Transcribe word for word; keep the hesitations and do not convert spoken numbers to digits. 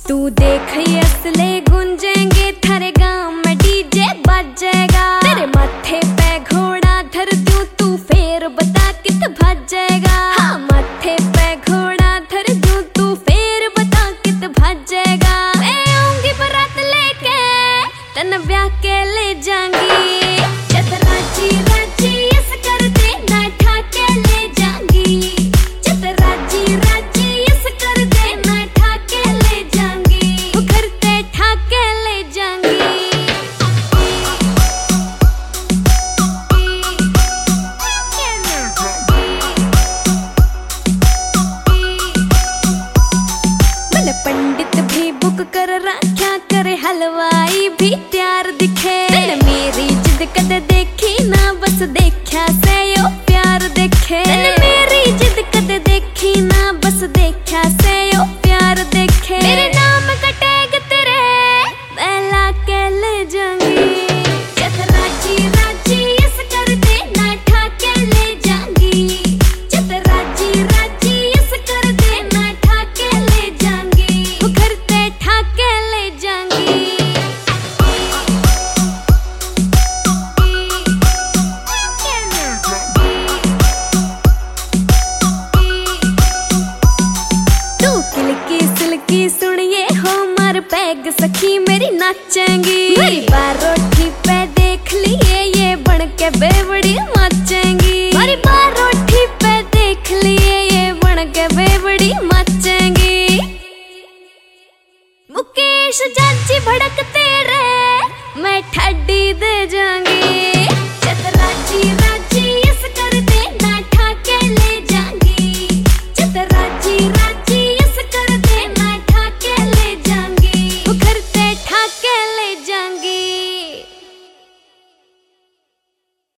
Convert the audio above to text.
तू देख ये असले गूंजेंगे, थारे गांव में डीजे बजेगा। तेरे माथे पे घोड़ा धर दूं, तू फेर बता कित भजेगा। हाँ माथे पे